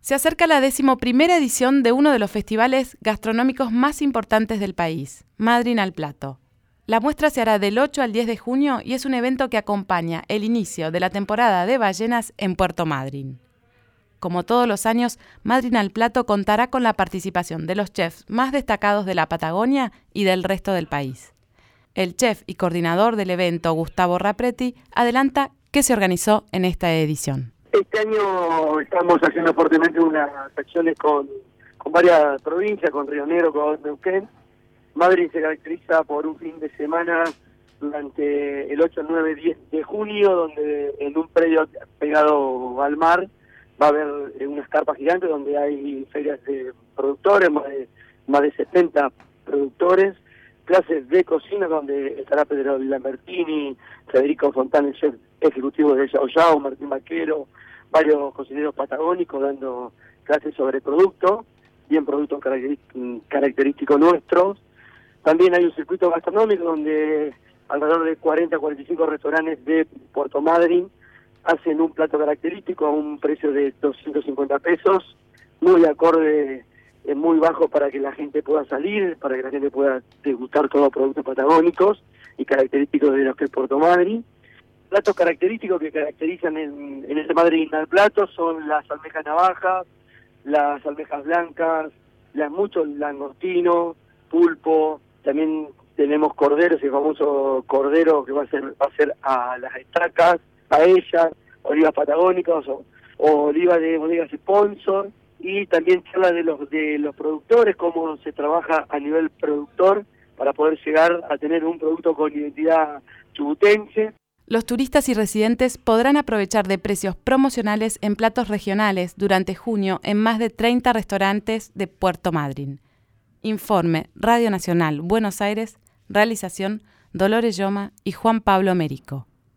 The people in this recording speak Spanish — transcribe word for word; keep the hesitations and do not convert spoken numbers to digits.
Se acerca la decimoprimera edición de uno de los festivales gastronómicos más importantes del país, Madryn al Plato. La muestra se hará del ocho al diez de junio y es un evento que acompaña el inicio de la temporada de ballenas en Puerto Madryn. Como todos los años, Madryn al Plato contará con la participación de los chefs más destacados de la Patagonia y del resto del país. El chef y coordinador del evento, Gustavo Rapretti, adelanta qué se organizó en esta edición. Este año estamos haciendo fuertemente unas acciones con, con varias provincias, con Río Negro, con Neuquén. Madryn se caracteriza por un fin de semana durante el ocho, nueve, diez de junio, donde en un predio pegado al mar va a haber unas carpas gigantes donde hay ferias de productores, más de, más de setenta productores, clases de cocina donde estará Pedro Lambertini, Federico Fontana, el chef ejecutivo de Yao Yao, Martín Vaquero, varios cocineros patagónicos dando clases sobre producto, bien productos característicos nuestros. También hay un circuito gastronómico donde alrededor de cuarenta a cuarenta y cinco restaurantes de Puerto Madryn hacen un plato característico a un precio de doscientos cincuenta pesos, muy acorde, eh, muy bajo para que la gente pueda salir, para que la gente pueda degustar todos los productos patagónicos y característicos de los que es Puerto Madryn. Platos característicos que caracterizan en, en este Madryn al Plato son las almejas navajas, las almejas blancas, las muchos langostino, pulpo, también tenemos corderos, el famoso cordero que va a ser va a ser a las estacas, paellas, olivas patagónicas o, o olivas de bodegas sponsor, y también charla de los de los productores, cómo se trabaja a nivel productor para poder llegar a tener un producto con identidad chubutense. Los turistas y residentes podrán aprovechar de precios promocionales en platos regionales durante junio en más de treinta restaurantes de Puerto Madryn. Informe Radio Nacional Buenos Aires, realización Dolores Lloma y Juan Pablo Merico.